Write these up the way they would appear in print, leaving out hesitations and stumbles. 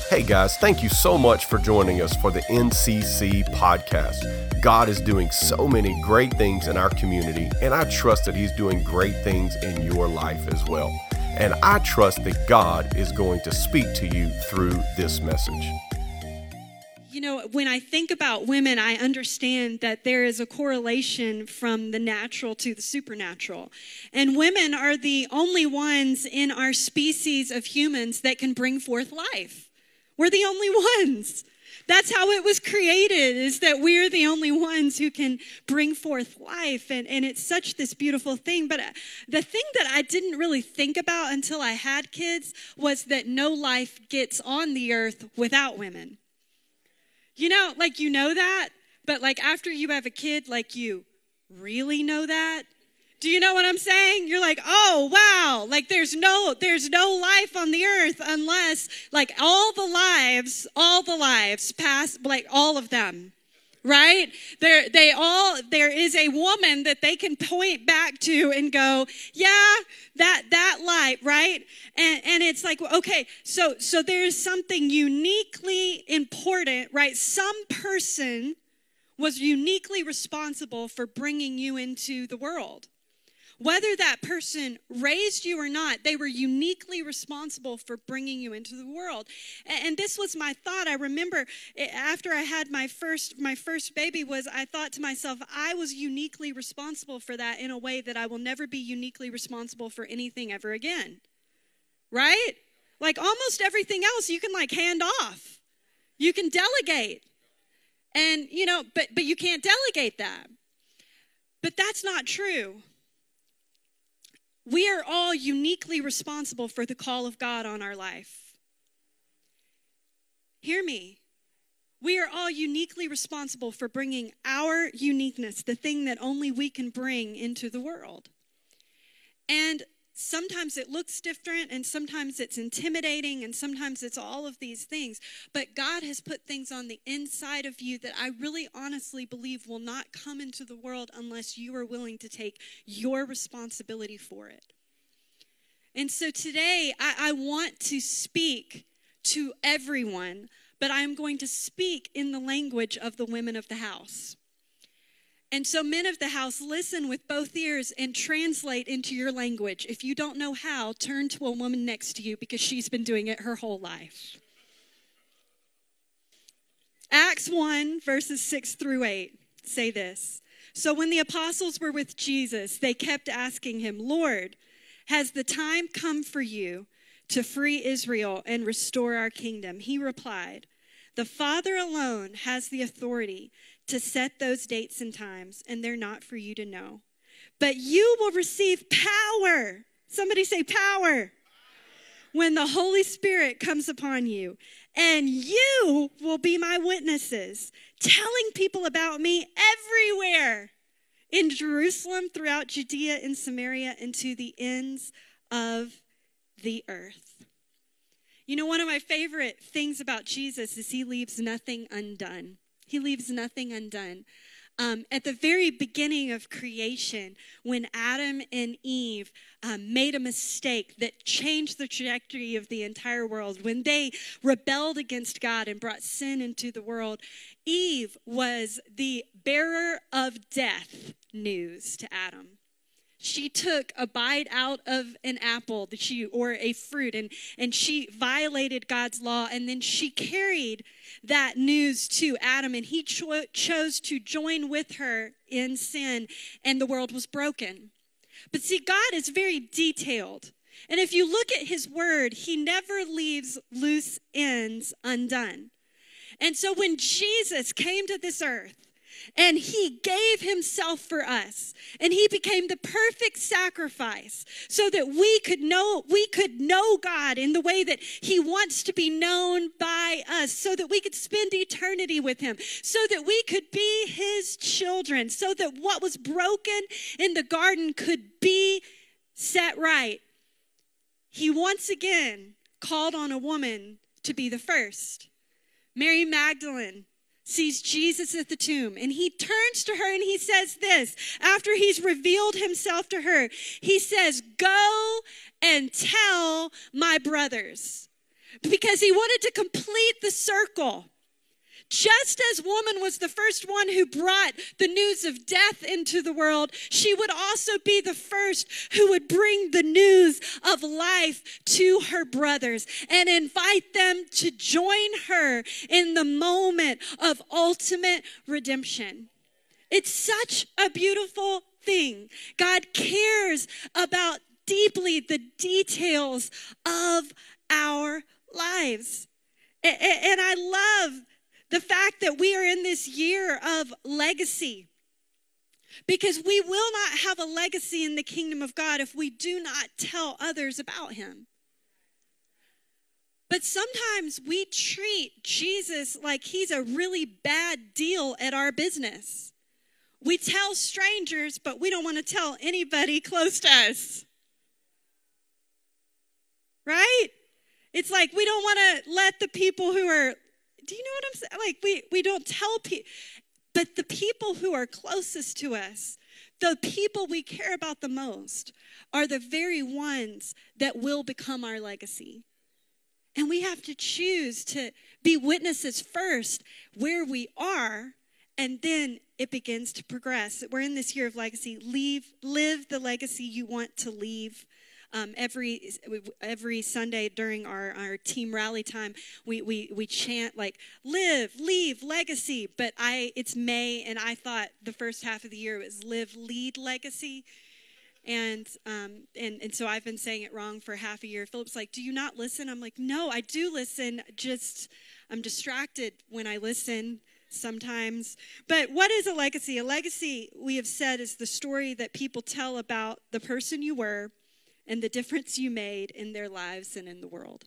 Hey guys, thank you so much for joining us for the NCC podcast. God is doing so many great things in our community, and I trust that He's doing great things in your life as well. And I trust that God is going to speak to you through this message. You know, when I think about women, I understand that there is a correlation from the natural to the supernatural. And women are the only ones in our species of humans that can bring forth life. We're the only ones. That's how it was created, is that we're the only ones who can bring forth life. And it's such this beautiful thing. But the thing that I didn't really think about until I had kids was that no life gets on the earth without women. You know, like you know that, but like after you have a kid, like you really know that. Do you know what I'm saying? You're like, oh, wow, like there's no life on the earth unless like all the lives pass, like all of them, right? There is a woman that they can point back to and go, yeah, that light, right? And it's like, okay, so there's something uniquely important, right? Some person was uniquely responsible for bringing you into the world. Whether that person raised you or not, they were uniquely responsible for bringing you into the world. And this was my thought. I remember after I had my first baby I thought to myself, I was uniquely responsible for that in a way that I will never be uniquely responsible for anything ever again. Right? Like almost everything else you can like hand off. You can delegate. And you know, but you can't delegate that. But that's not true. We are all uniquely responsible for the call of God on our life. Hear me. We are all uniquely responsible for bringing our uniqueness, the thing that only we can bring into the world. And sometimes it looks different, and sometimes it's intimidating, and sometimes it's all of these things. But God has put things on the inside of you that I really honestly believe will not come into the world unless you are willing to take your responsibility for it. And so today, I want to speak to everyone, but I am going to speak in the language of the women of the house. And so men of the house, listen with both ears and translate into your language. If you don't know how, turn to a woman next to you because she's been doing it her whole life. Acts 1, verses 6 through 8 say this. So when the apostles were with Jesus, they kept asking him, Lord, has the time come for you to free Israel and restore our kingdom? He replied, the Father alone has the authority to set those dates and times, and they're not for you to know. But you will receive power. Somebody say power. When the Holy Spirit comes upon you, and you will be my witnesses, telling people about me everywhere in Jerusalem, throughout Judea and Samaria, and to the ends of the earth. You know, one of my favorite things about Jesus is he leaves nothing undone. He leaves nothing undone. At the very beginning of creation, when Adam and Eve made a mistake that changed the trajectory of the entire world, when they rebelled against God and brought sin into the world, Eve was the bearer of death news to Adam. She took a bite out of an apple or a fruit, and she violated God's law, and then she carried that news to Adam, and he chose to join with her in sin, and the world was broken. But see, God is very detailed, and if you look at his word, he never leaves loose ends undone. And so when Jesus came to this earth, and he gave himself for us. And he became the perfect sacrifice so that we could know God in the way that he wants to be known by us, so that we could spend eternity with him, so that we could be his children, so that what was broken in the garden could be set right. He once again called on a woman to be the first. Mary Magdalene sees Jesus at the tomb, and he turns to her and he says this, after he's revealed himself to her, he says, go and tell my brothers. because he wanted to complete the circle. Just as woman was the first one who brought the news of death into the world, she would also be the first who would bring the news of life to her brothers and invite them to join her in the moment of ultimate redemption. It's such a beautiful thing. God cares about deeply the details of our lives. And I love the fact that we are in this year of legacy, because we will not have a legacy in the kingdom of God if we do not tell others about him. But sometimes we treat Jesus like he's a really bad deal at our business. We tell strangers, but we don't want to tell anybody close to us. Right? It's like we don't want to let the people who are, do you know what I'm saying? Like we don't tell people, but the people who are closest to us, the people we care about the most, are the very ones that will become our legacy. And we have to choose to be witnesses first where we are, and then it begins to progress. We're in this year of legacy. Live the legacy you want to leave. Every Sunday during our team rally time, we chant like live, leave, legacy. But it's May, and I thought the first half of the year was live, lead, legacy. And so I've been saying it wrong for half a year. Philip's like, do you not listen? I'm like, no, I do listen. Just I'm distracted when I listen sometimes. But what is a legacy? A legacy, we have said, is the story that people tell about the person you were and the difference you made in their lives and in the world.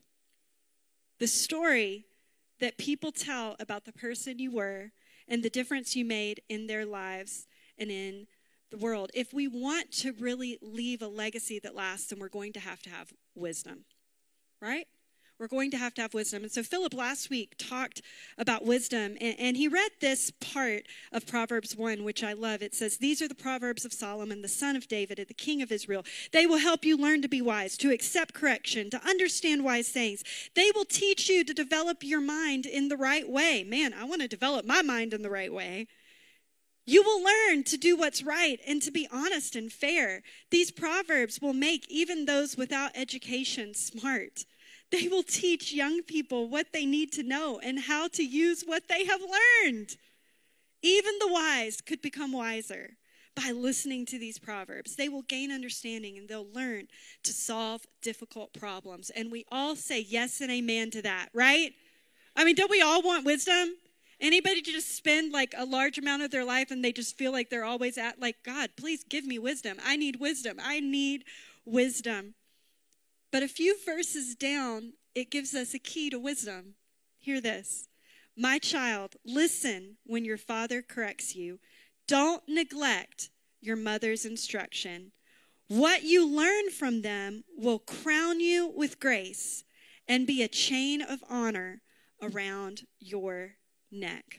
The story that people tell about the person you were and the difference you made in their lives and in the world. If we want to really leave a legacy that lasts, then we're going to have wisdom, right? We're going to have wisdom. And so Philip last week talked about wisdom, and he read this part of Proverbs 1, which I love. It says, these are the Proverbs of Solomon, the son of David, the king of Israel. They will help you learn to be wise, to accept correction, to understand wise sayings. They will teach you to develop your mind in the right way. Man, I want to develop my mind in the right way. You will learn to do what's right and to be honest and fair. These proverbs will make even those without education smart. They will teach young people what they need to know and how to use what they have learned. Even the wise could become wiser by listening to these proverbs. They will gain understanding and they'll learn to solve difficult problems. And we all say yes and amen to that, right? I mean, don't we all want wisdom? Anybody just spend like a large amount of their life and they just feel like they're always at like, God, please give me wisdom. I need wisdom. I need wisdom. But a few verses down, it gives us a key to wisdom. Hear this. My child, listen when your father corrects you. Don't neglect your mother's instruction. What you learn from them will crown you with grace and be a chain of honor around your neck.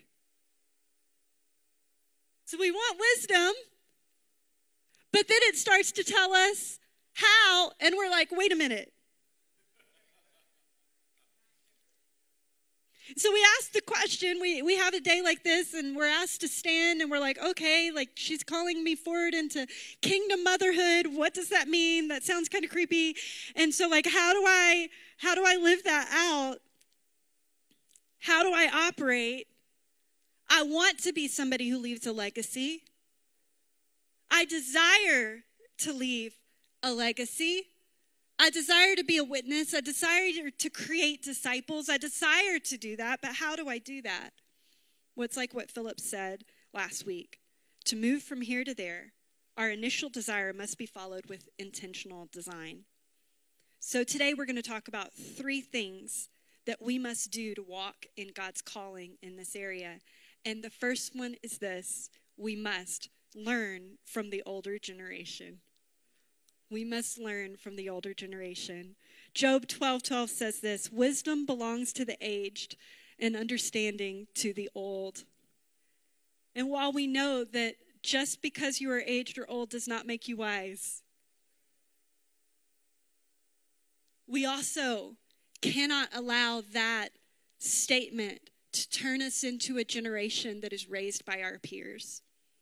So we want wisdom, but then it starts to tell us how, and we're like, wait a minute. So we ask the question, we have a day like this, and we're asked to stand, and we're like, okay, like she's calling me forward into kingdom motherhood. What does that mean? That sounds kind of creepy. And so like, how do I live that out? How do I operate? I want to be somebody who leaves a legacy. I desire to leave a legacy. I desire to be a witness. I desire to create disciples. I desire to do that. But how do I do that? Well, it's like what Philip said last week. To move from here to there, our initial desire must be followed with intentional design. So today we're going to talk about 3 things that we must do to walk in God's calling in this area. And the first one is this: we must learn from the older generation. We must learn from the older generation. Job 12:12 says this: wisdom belongs to the aged and understanding to the old. And while we know that just because you are aged or old does not make you wise, we also cannot allow that statement to turn us into a generation that is raised by our peers.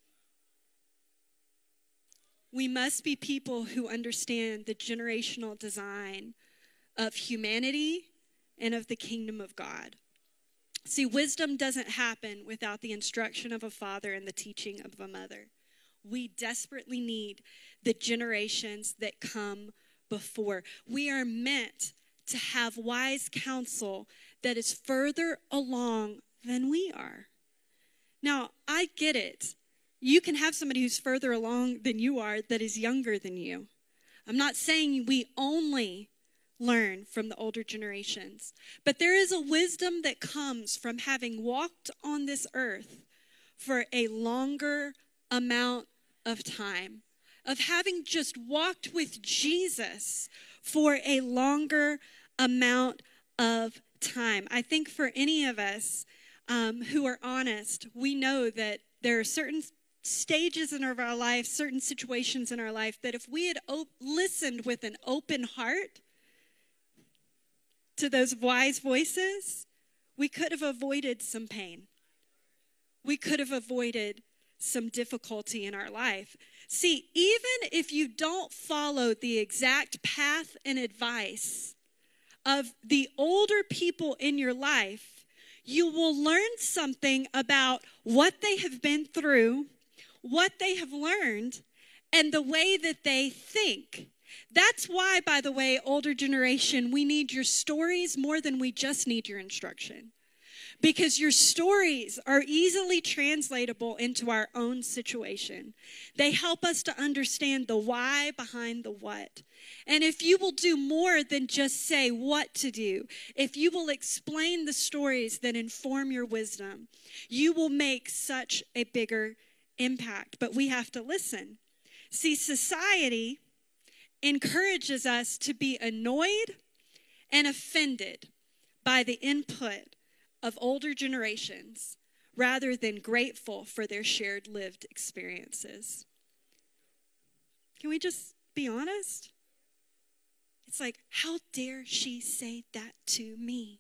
We must be people who understand the generational design of humanity and of the kingdom of God. See, wisdom doesn't happen without the instruction of a father and the teaching of a mother. We desperately need the generations that come before. We are meant to have wise counsel that is further along than we are. Now, I get it. You can have somebody who's further along than you are that is younger than you. I'm not saying we only learn from the older generations, but there is a wisdom that comes from having walked on this earth for a longer amount of time, of having just walked with Jesus for a longer amount of time. I think for any of us who are honest, we know that there are certain stages in our life, certain situations in our life, that if we had listened with an open heart to those wise voices, we could have avoided some pain. We could have avoided some difficulty in our life. See, even if you don't follow the exact path and advice of the older people in your life, you will learn something about what they have been through, what they have learned, and the way that they think. That's why, by the way, older generation, we need your stories more than we just need your instruction. Because your stories are easily translatable into our own situation. They help us to understand the why behind the what. And if you will do more than just say what to do, if you will explain the stories that inform your wisdom, you will make such a bigger impact. But we have to listen. See, society encourages us to be annoyed and offended by the input of older generations rather than grateful for their shared lived experiences. Can we just be honest? It's like, how dare she say that to me?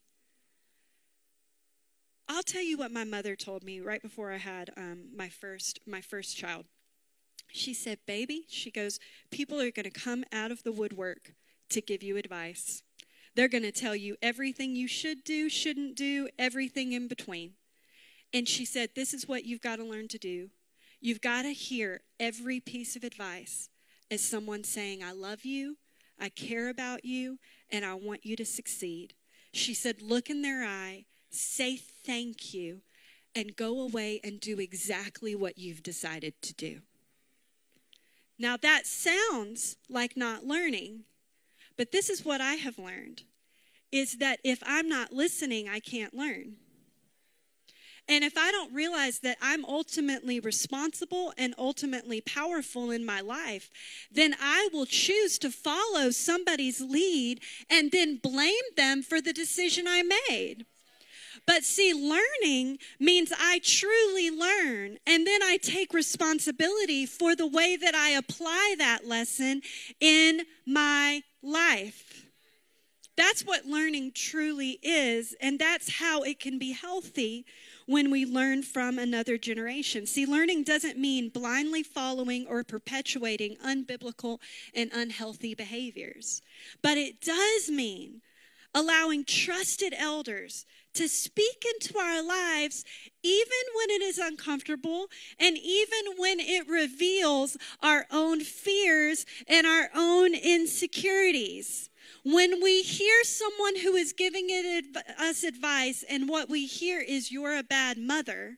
I'll tell you what my mother told me right before I had my first child. She said, baby, she goes, people are going to come out of the woodwork to give you advice. They're going to tell you everything you should do, shouldn't do, everything in between. And she said, this is what you've got to learn to do. You've got to hear every piece of advice as someone saying, I love you, I care about you, and I want you to succeed. She said, look in their eye, say thank you, and go away and do exactly what you've decided to do. Now that sounds like not learning, but this is what I have learned, is that if I'm not listening, I can't learn. And if I don't realize that I'm ultimately responsible and ultimately powerful in my life, then I will choose to follow somebody's lead and then blame them for the decision I made. But see, learning means I truly learn, and then I take responsibility for the way that I apply that lesson in my life. That's what learning truly is, and that's how it can be healthy when we learn from another generation. See, learning doesn't mean blindly following or perpetuating unbiblical and unhealthy behaviors, but it does mean allowing trusted elders to speak into our lives even when it is uncomfortable and even when it reveals our own fears and our own insecurities. When we hear someone who is giving us advice and what we hear is you're a bad mother,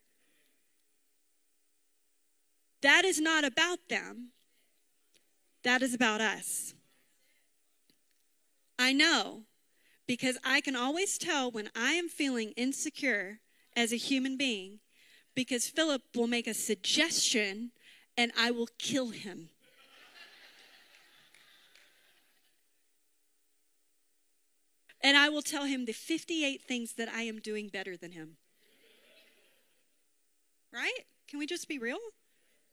that is not about them. That is about us. I know, because I can always tell when I am feeling insecure as a human being, because Philip will make a suggestion and I will kill him. And I will tell him the 58 things that I am doing better than him. Right? Can we just be real?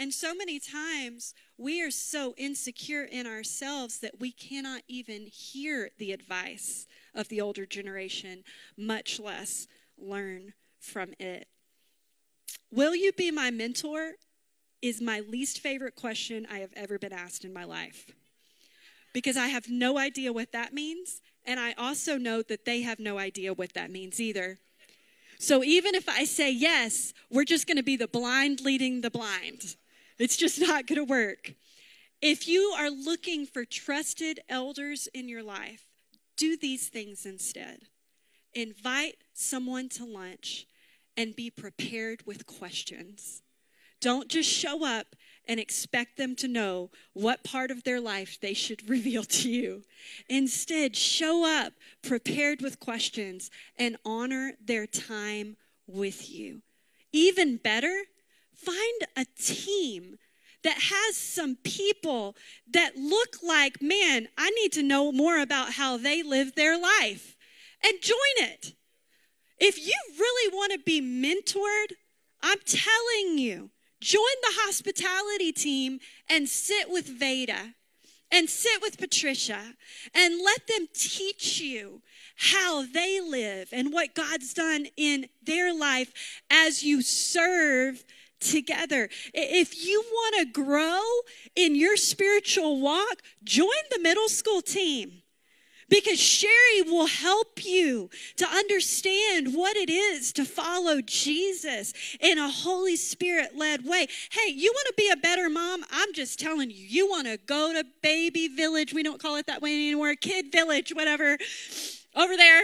And so many times we are so insecure in ourselves that we cannot even hear the advice of the older generation, much less learn from it. Will you be my mentor is my least favorite question I have ever been asked in my life. Because I have no idea what that means, and I also know that they have no idea what that means either. So even if I say yes, we're just going to be the blind leading the blind. It's just not going to work. If you are looking for trusted elders in your life, do these things instead. Invite someone to lunch and be prepared with questions. Don't just show up and expect them to know what part of their life they should reveal to you. Instead, show up prepared with questions and honor their time with you. Even better, find a team that has some people that look like, man, I need to know more about how they live their life, and join it. If you really want to be mentored, I'm telling you, join the hospitality team and sit with Veda and sit with Patricia and let them teach you how they live and what God's done in their life as you serve together. If you want to grow in your spiritual walk, join the middle school team. Because Sherry will help you to understand what it is to follow Jesus in a Holy Spirit-led way. Hey, you want to be a better mom? I'm just telling you, you want to go to Baby Village. We don't call it that way anymore. Kid Village, whatever, over there.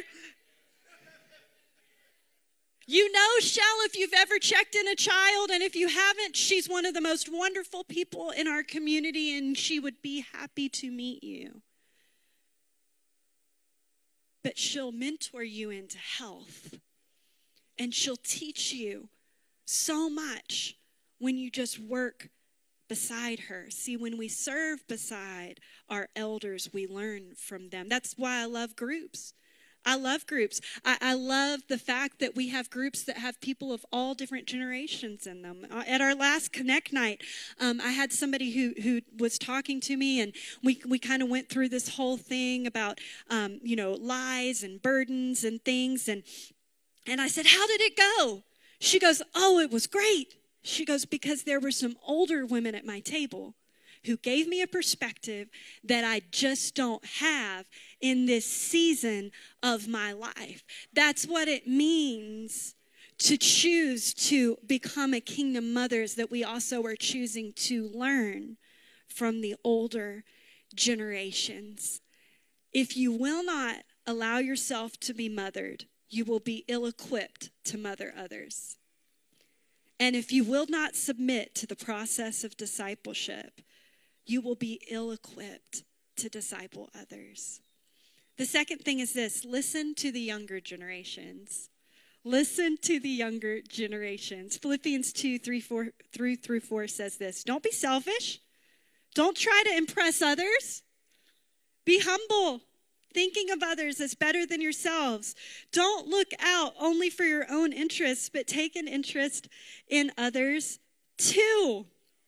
You know Shell if you've ever checked in a child, and if you haven't, she's one of the most wonderful people in our community, and she would be happy to meet you. But she'll mentor you into health. And she'll teach you so much when you just work beside her. See, when we serve beside our elders, we learn from them. That's why I love groups. I love groups. I love the fact that we have groups that have people of all different generations in them. At our last Connect night, I had somebody who was talking to me, and we kind of went through this whole thing about, lies and burdens and things. And I said, how did it go? She goes, oh, it was great. She goes, because there were some older women at my table who gave me a perspective that I just don't have in this season of my life. That's what it means to choose to become a kingdom mother, is that we also are choosing to learn from the older generations. If you will not allow yourself to be mothered, you will be ill-equipped to mother others. And if you will not submit to the process of discipleship, you will be ill-equipped to disciple others. The second thing is this: listen to the younger generations. Listen to the younger generations. Philippians 2:3-4 says this: don't be selfish. Don't try to impress others. Be humble, thinking of others as better than yourselves. Don't look out only for your own interests, but take an interest in others too.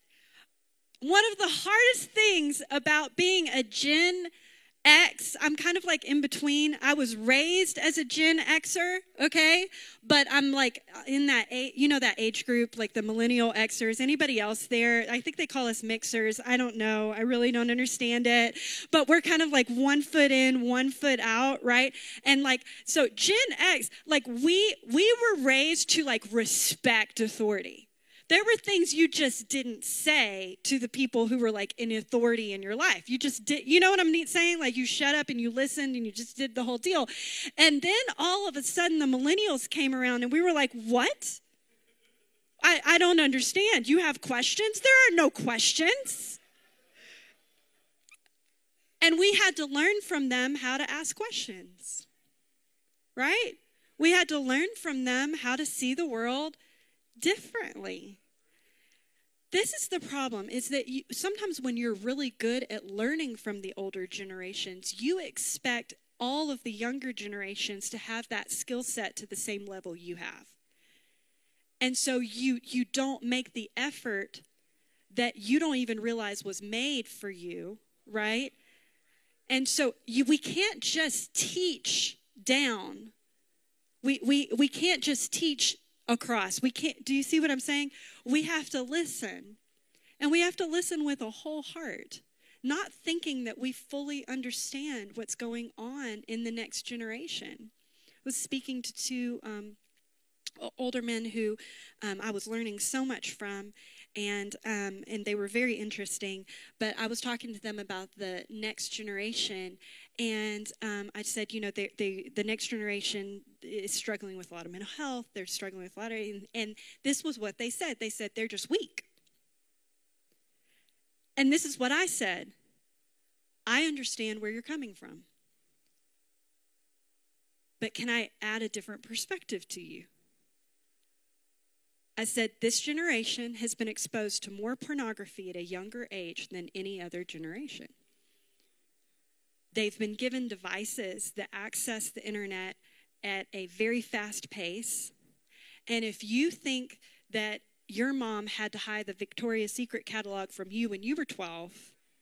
One of the hardest things about being a Gen X, I'm kind of like in between. I was raised as a Gen Xer, okay? But I'm like in that that age group, like the millennial Xers. Anybody else there? I think they call us mixers. I don't know. I really don't understand it. But we're kind of like 1 foot in, 1 foot out, right? And like, so Gen X, like we were raised to like respect authority. There were things you just didn't say to the people who were like in authority in your life. You just did, you know what I'm saying? Like you shut up and you listened and you just did the whole deal. And then all of a sudden the millennials came around and we were like, what? I don't understand. You have questions? There are no questions. And we had to learn from them how to ask questions, right? We had to learn from them how to see the world differently. This is the problem, is that sometimes when you're really good at learning from the older generations, you expect all of the younger generations to have that skill set to the same level you have. And so you don't make the effort that you don't even realize was made for you, right? And so we can't just teach down. We can't just teach across. We can't. Do you see what I'm saying? We have to listen. And we have to listen with a whole heart, not thinking that we fully understand what's going on in the next generation. I was speaking to two older men who I was learning so much from, and they were very interesting. But I was talking to them about the next generation, and I said, you know, the next generation is struggling with a lot of mental health. They're struggling with a lot of, and this was what they said. They said they're just weak. And this is what I said. I understand where you're coming from. But can I add a different perspective to you? I said, this generation has been exposed to more pornography at a younger age than any other generation. They've been given devices that access the internet at a very fast pace. And if you think that your mom had to hide the Victoria's Secret catalog from you when you were 12,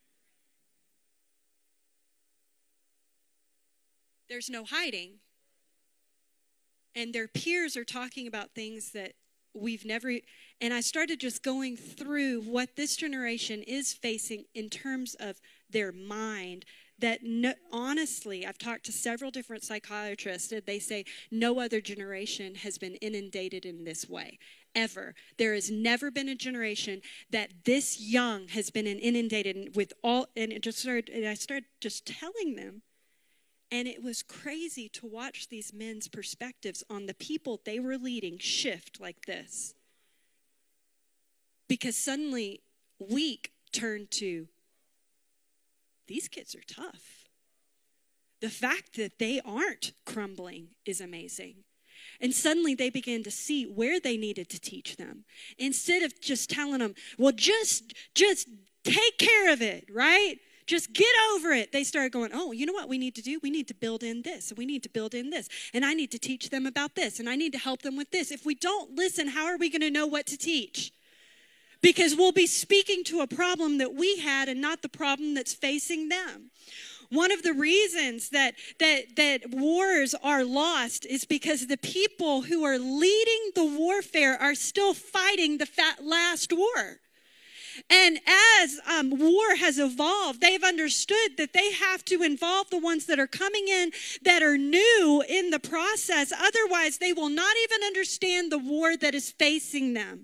there's no hiding. And their peers are talking about things that we've never, and I started just going through what this generation is facing in terms of their mind. That honestly, I've talked to several different psychiatrists, and they say no other generation has been inundated in this way, ever. There has never been a generation that this young has been inundated with all, and I started just telling them. And it was crazy to watch these men's perspectives on the people they were leading shift like this. Because suddenly, weak turned to, these kids are tough. The fact that they aren't crumbling is amazing. And suddenly they began to see where they needed to teach them. Instead of just telling them, well, just take care of it, right? Just get over it. They started going, oh, you know what we need to do? We need to build in this. We need to build in this. And I need to teach them about this. And I need to help them with this. If we don't listen, how are we going to know what to teach? Because we'll be speaking to a problem that we had and not the problem that's facing them. One of the reasons that wars are lost is because the people who are leading the warfare are still fighting the last war. And as war has evolved, they've understood that they have to involve the ones that are coming in that are new in the process. Otherwise, they will not even understand the war that is facing them.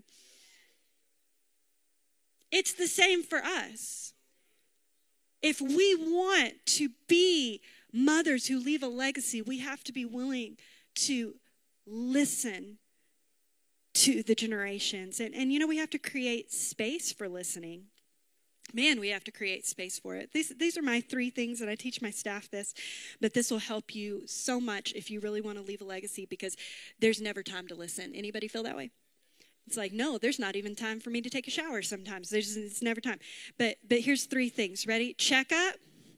It's the same for us. If we want to be mothers who leave a legacy, we have to be willing to listen to the generations. And you know, we have to create space for listening. Man, we have to create space for it. These are my 3 things, and I teach my staff this, but this will help you so much if you really want to leave a legacy, because there's never time to listen. Anybody feel that way? It's like, no, there's not even time for me to take a shower sometimes. It's never time. But here's 3 things. Ready? Check up,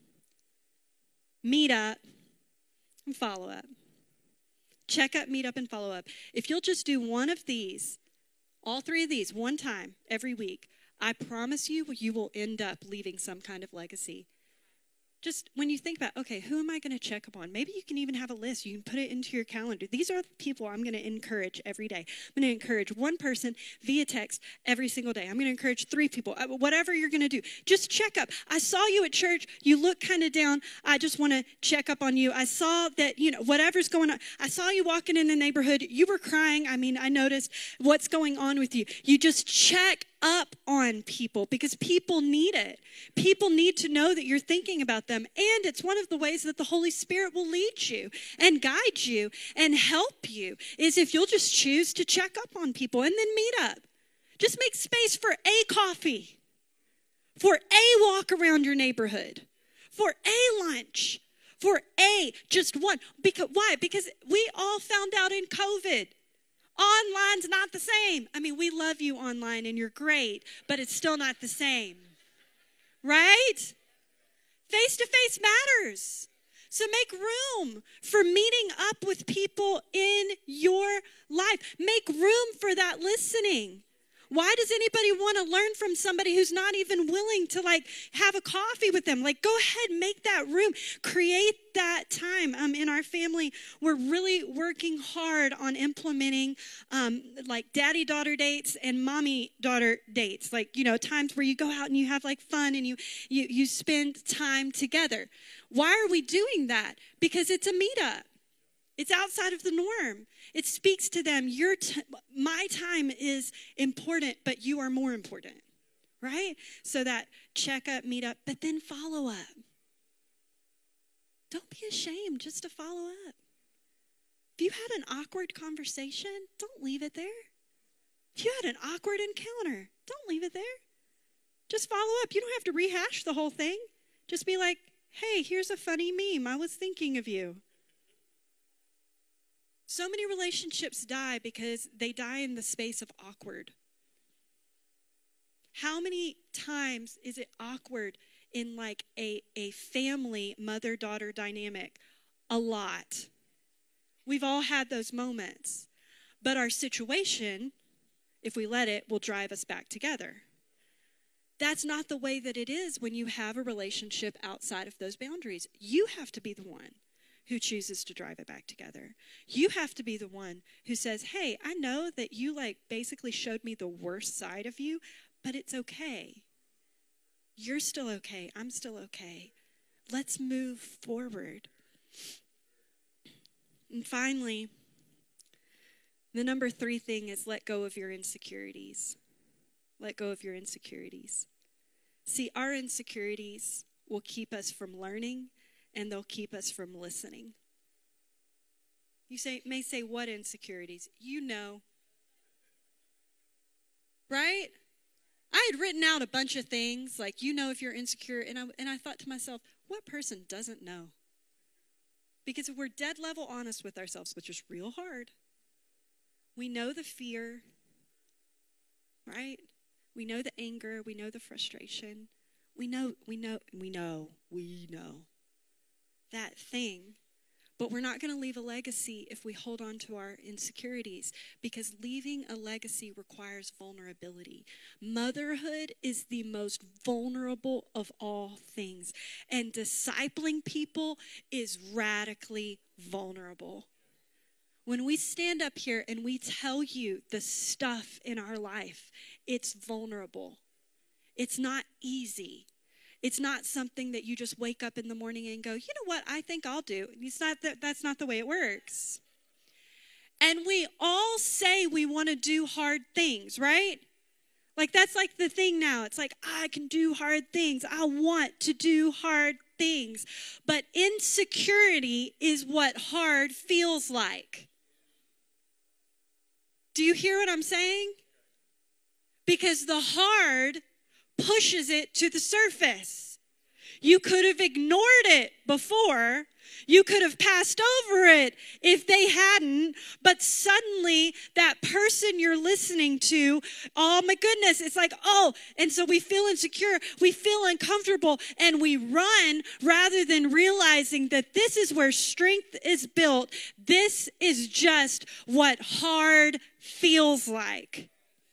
meet up, and follow up. Check up, meet up, and follow up. If you'll just do one of these, all 3 of these, one time every week, I promise you, you will end up leaving some kind of legacy. Just when you think about, okay, who am I going to check up on? Maybe you can even have a list. You can put it into your calendar. These are the people I'm going to encourage every day. I'm going to encourage one person via text every single day. I'm going to encourage 3 people. Whatever you're going to do, just check up. I saw you at church. You look kind of down. I just want to check up on you. I saw that, you know, whatever's going on. I saw you walking in the neighborhood. You were crying. I mean, I noticed what's going on with you. You just check up on people because people need it. People need to know that you're thinking about them. And it's one of the ways that the Holy Spirit will lead you and guide you and help you is if you'll just choose to check up on people and then meet up. Just make space for a coffee, for a walk around your neighborhood, for a lunch, for just one. Why? Because we all found out in COVID. Online's not the same. I mean, we love you online and you're great, but it's still not the same. Right? Face-to-face matters. So make room for meeting up with people in your life. Make room for that listening. Why does anybody want to learn from somebody who's not even willing to like have a coffee with them? Like, go ahead, make that room, create that time. In our family, we're really working hard on implementing like daddy-daughter dates and mommy-daughter dates. Like, times where you go out and you have like fun and you spend time together. Why are we doing that? Because it's a meetup. It's outside of the norm. It speaks to them. My time is important, but you are more important, right? So that check up, meet up, but then follow up. Don't be ashamed just to follow up. If you had an awkward conversation, don't leave it there. If you had an awkward encounter, don't leave it there. Just follow up. You don't have to rehash the whole thing. Just be like, hey, here's a funny meme. I was thinking of you. So many relationships die because they die in the space of awkward. How many times is it awkward in like a family mother-daughter dynamic? A lot. We've all had those moments. But our situation, if we let it, will drive us back together. That's not the way that it is when you have a relationship outside of those boundaries. You have to be the one who chooses to drive it back together. You have to be the one who says, hey, I know that you like basically showed me the worst side of you, but it's okay. You're still okay. I'm still okay. Let's move forward. And finally, the number 3 thing is let go of your insecurities. Let go of your insecurities. See, our insecurities will keep us from learning, and they'll keep us from listening. You may say, what insecurities? Right? I had written out a bunch of things, like, if you're insecure, and I thought to myself, what person doesn't know? Because if we're dead level honest with ourselves, which is real hard, we know the fear, right? We know the anger, we know the frustration. We know that thing, but we're not going to leave a legacy if we hold on to our insecurities, because leaving a legacy requires vulnerability. Motherhood is the most vulnerable of all things, and discipling people is radically vulnerable. When we stand up here and we tell you the stuff in our life, it's vulnerable. It's not easy. It's not something that you just wake up in the morning and go, you know what, I think I'll do. That's not the way it works. And we all say we want to do hard things, right? Like, that's like the thing now. It's like, I can do hard things. I want to do hard things. But insecurity is what hard feels like. Do you hear what I'm saying? Because the hard pushes it to the surface. You could have ignored it before. You could have passed over it if they hadn't. But suddenly, that person you're listening to, oh my goodness, it's like, oh. And so we feel insecure. We feel uncomfortable. And we run rather than realizing that this is where strength is built. This is just what hard feels like.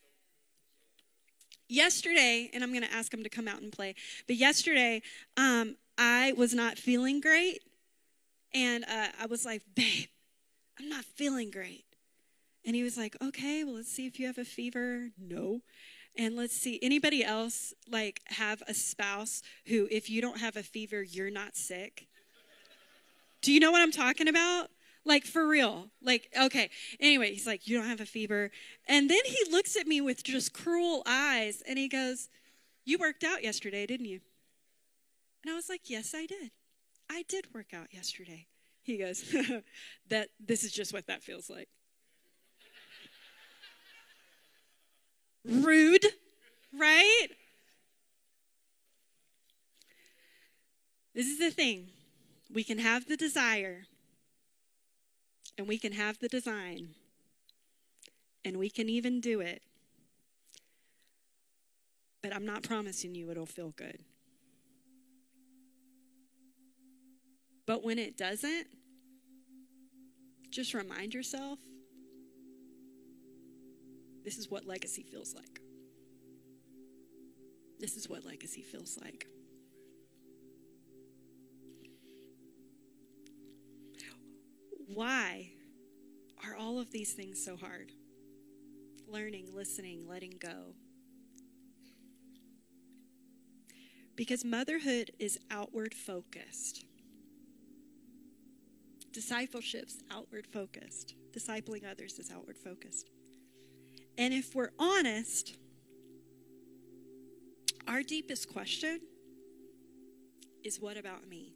Yesterday, and I'm going to ask him to come out and play, but yesterday, I was not feeling great, and I was like, babe, I'm not feeling great. And he was like, okay, well, let's see if you have a fever. No. And let's see, anybody else, like, have a spouse who, if you don't have a fever, you're not sick? Do you know what I'm talking about? Like, for real. Like, okay. Anyway, he's like, you don't have a fever. And then he looks at me with just cruel eyes, and he goes, you worked out yesterday, didn't you? And I was like, yes, I did. I did work out yesterday. He goes, this is just what that feels like. Rude, right? This is the thing. We can have the desire, and we can have the design, and we can even do it. But I'm not promising you it'll feel good. But when it doesn't, just remind yourself This is what legacy feels like. This is what legacy feels like. Why are all of these things so hard? Learning, listening, letting go. Because motherhood is outward focused. Discipleship's outward focused. Discipling others is outward focused. And if we're honest, our deepest question is, what about me?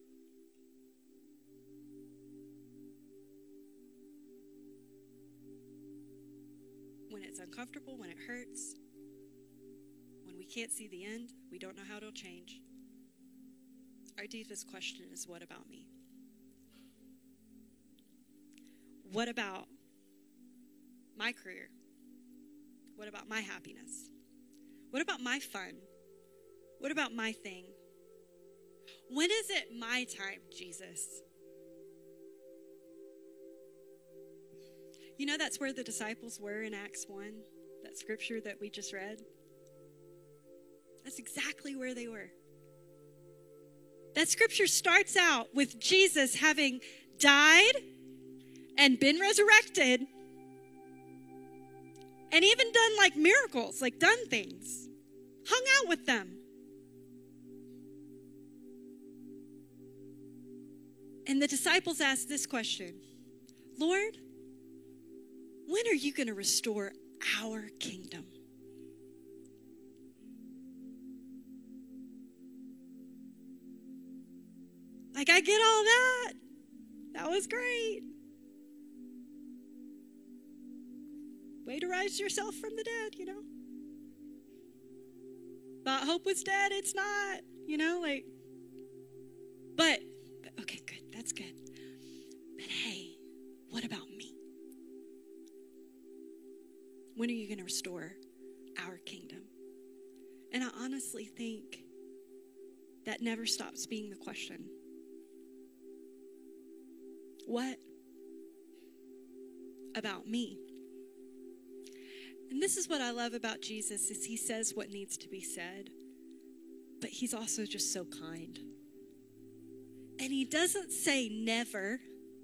When it's uncomfortable, when it hurts, when we can't see the end, we don't know how it'll change. Our deepest question is, what about me? What about my career? What about my happiness? What about my fun? What about my thing? When is it my time, Jesus? You know, that's where the disciples were in Acts 1, that scripture that we just read. That's exactly where they were. That scripture starts out with Jesus having died and been resurrected and even done like miracles, like done things, hung out with them. And the disciples asked this question, Lord, when are you going to restore our kingdom? Like, I get all that. That was great. Way to rise yourself from the dead, you know. Thought hope was dead, it's not, you know, like. But okay, good, that's good. But hey, what about me? When are you going to restore our kingdom? And I honestly think that never stops being the question. What about me? And this is what I love about Jesus, is he says what needs to be said, but he's also just so kind. And he doesn't say never.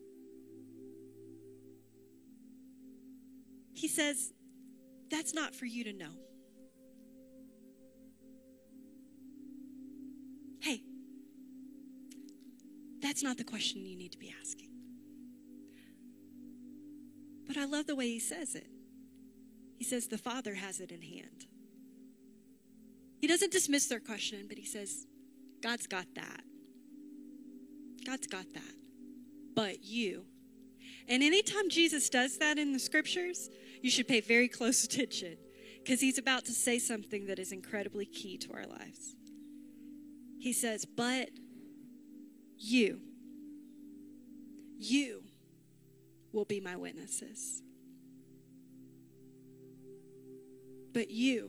He says, that's not for you to know. Hey, that's not the question you need to be asking. But I love the way he says it. He says the Father has it in hand. He doesn't dismiss their question, but he says, God's got that. God's got that. But you. And anytime Jesus does that in the scriptures, you should pay very close attention, because he's about to say something that is incredibly key to our lives. He says, but you will be my witnesses. But you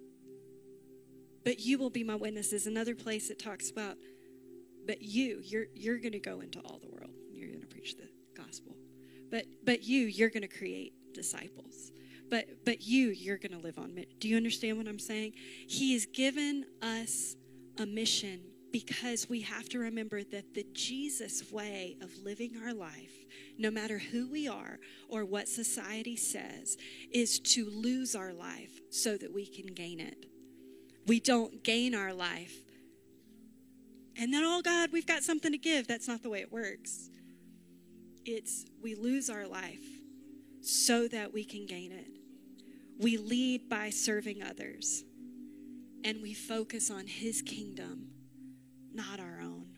will be my witnesses. Another place it talks about, but you're going to go into all the world. You're going to preach the gospel. But you're going to create disciples. But you're going to live on. Do you understand what I'm saying? He has given us a mission, because we have to remember that the Jesus way of living our life, no matter who we are or what society says, is to lose our life so that we can gain it. We don't gain our life and then, oh God, we've got something to give. That's not the way it works. It's we lose our life so that we can gain it. We lead by serving others, and we focus on his kingdom, not our own.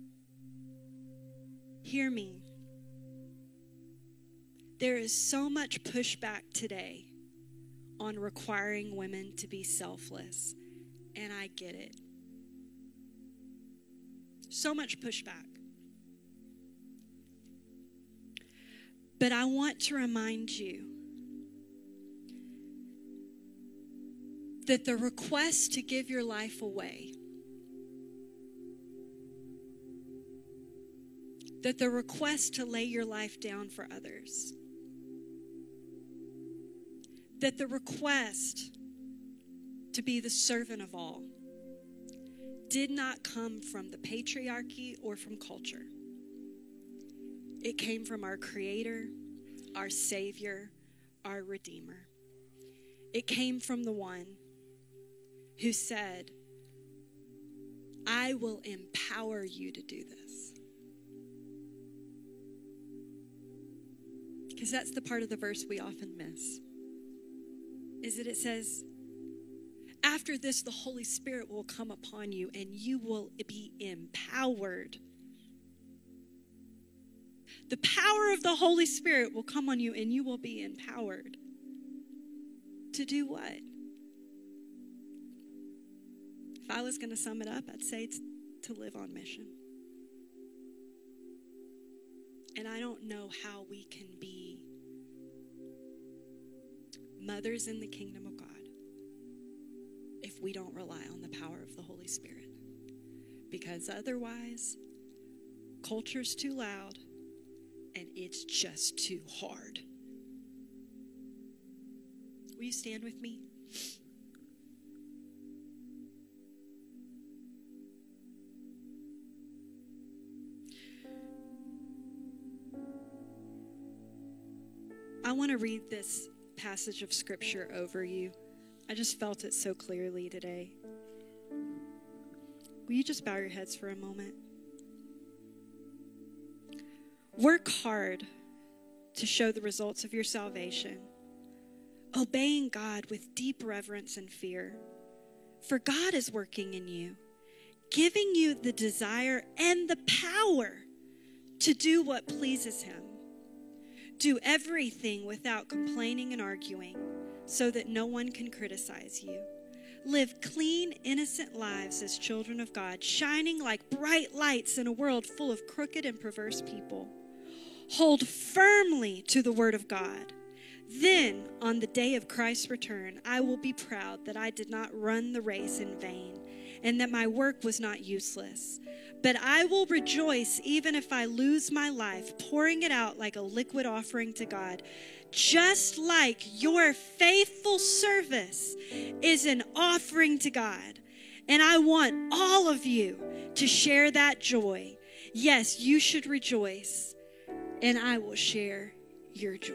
Hear me. There is so much pushback today on requiring women to be selfless, and I get it. So much pushback. But I want to remind you that the request to give your life away, that the request to lay your life down for others, that the request to be the servant of all did not come from the patriarchy or from culture. It came from our Creator, our Savior, our Redeemer. It came from the one who said, I will empower you to do this. Because that's the part of the verse we often miss. Is that it says, after this, the Holy Spirit will come upon you and you will be empowered. The power of the Holy Spirit will come on you and you will be empowered. To do what? If I was going to sum it up, I'd say it's to live on mission. And I don't know how we can be mothers in the kingdom of God if we don't rely on the power of the Holy Spirit. Because otherwise, culture's too loud and it's just too hard. Will you stand with me? I want to read this passage of scripture over you. I just felt it so clearly today. Will you just bow your heads for a moment? Work hard to show the results of your salvation, obeying God with deep reverence and fear. For God is working in you, giving you the desire and the power to do what pleases Him. Do everything without complaining and arguing, so that no one can criticize you. Live clean, innocent lives as children of God, shining like bright lights in a world full of crooked and perverse people. Hold firmly to the word of God. Then, on the day of Christ's return, I will be proud that I did not run the race in vain and that my work was not useless. But I will rejoice even if I lose my life, pouring it out like a liquid offering to God, just like your faithful service is an offering to God. And I want all of you to share that joy. Yes, you should rejoice, and I will share your joy.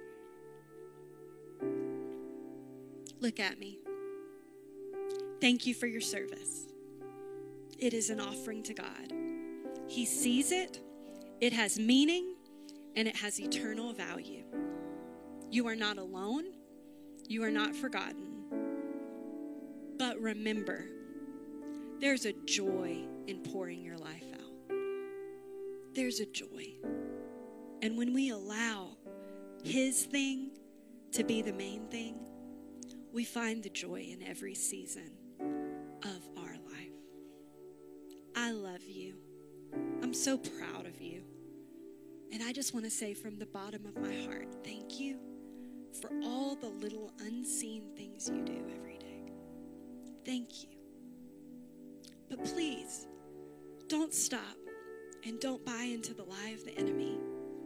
Look at me. Thank you for your service. It is an offering to God. He sees it, it has meaning, and it has eternal value. You are not alone. You are not forgotten. But remember, there's a joy in pouring your life out. There's a joy. And when we allow His thing to be the main thing, we find the joy in every season of our life. I love you. I'm so proud of you. And I just want to say from the bottom of my heart, thank you for all the little unseen things you do every day. Thank you. But please, don't stop and don't buy into the lie of the enemy.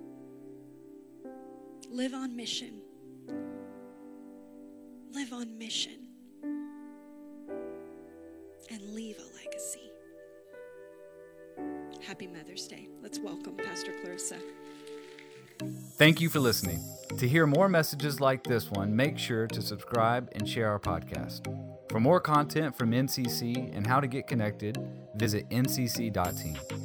Live on mission. Live on mission. And leave a legacy. Happy Mother's Day. Let's welcome Pastor Clarissa. Thank you for listening. To hear more messages like this one, make sure to subscribe and share our podcast. For more content from NCC and how to get connected, visit ncc.team.